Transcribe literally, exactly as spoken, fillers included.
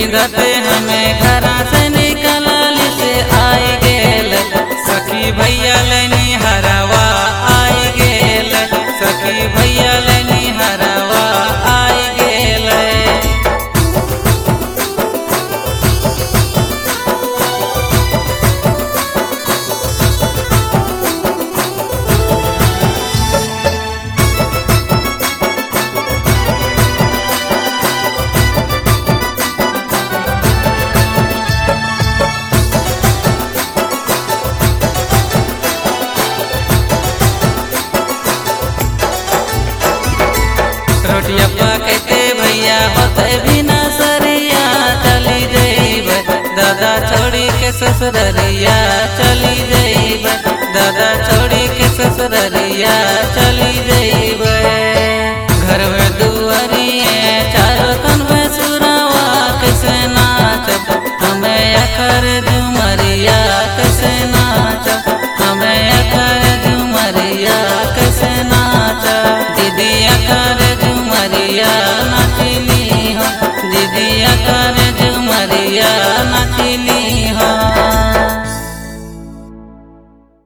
विधते हमें घरा से निकलल से आई गेल सखी भैया लेनी हरवा आई गेल सखी भैया लेनी हरवा आई गेल। रोटिया पकते भैया होते भी न सरिया चली जइब दादा छोड़ी के ससुररिया चली जइब दादा छोड़ी के ससुररिया चली जइब। घर में दुआरिए चारों कन में सुरावा कैसे नाचब हमें अखर झुमरिया कैसे नाचब हमें अखर झुमरिया कैसे नाचब दीदी अखर झुमरिया